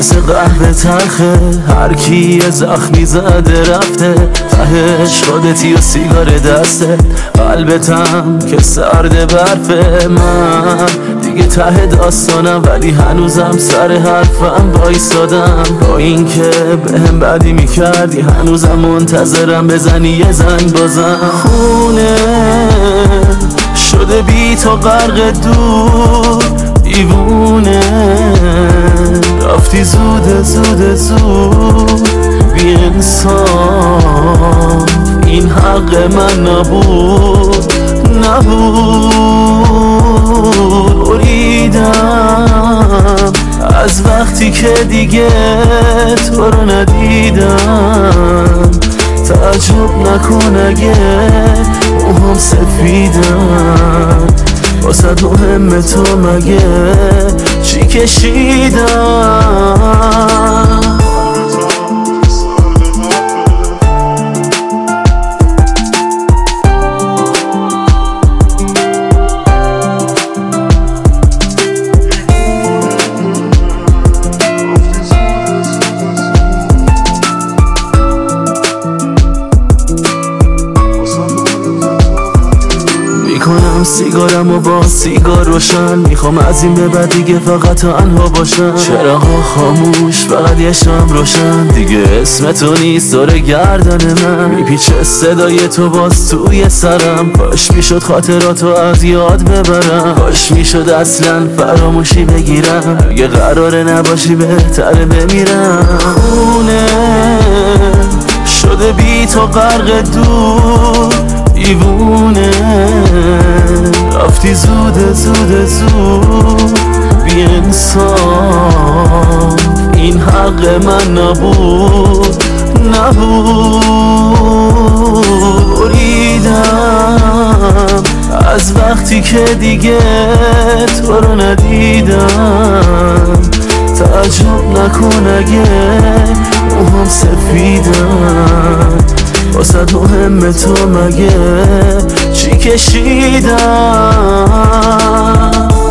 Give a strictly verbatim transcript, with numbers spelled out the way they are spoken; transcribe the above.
مثل قهوه تلخه، هر کی یه زخمی زده رفته تهش خودتی و سیگار دسته، قلبتم که سرد برفه. من دیگه ته داستانم ولی هنوزم سر حرفم وایسادم، با این که بهم بدی میکردی هنوزم منتظرم بزنی یه زنگ بازم. خونه شده بی تو غرق دور، دیوونه رفتی زود زود زود، بی انصاف این حق من نبود نبود. بریدم از وقتی که دیگه تو رو ندیدم، تعجب نکن اگه موهام سفیدم، واسه مهم تو مگه چی کشیدم. میکنم سیگارم و با سیگار روشن، میخوام از این به بعد دیگه فقط تنها باشم. چراغا خاموش فقط یه شام روشن، دیگه اسم تو نیست دور گردن من. میپیچه صدای تو باز توی سرم، کاش میشد خاطراتو از یاد ببرم، کاش میشد اصلا فراموشی بگیرم، اگه قراره نباشی بهتره بمیرم. خونه شده بی تو غرق دور، دیوونه رفتی زود زود زود، بی انصاف این حق من نبود نبود. بریدم از وقتی که دیگه تو رو ندیدم، تعجب نکن اگه موهام سفیدم، واسه مهم تو مگه چی کشیدم.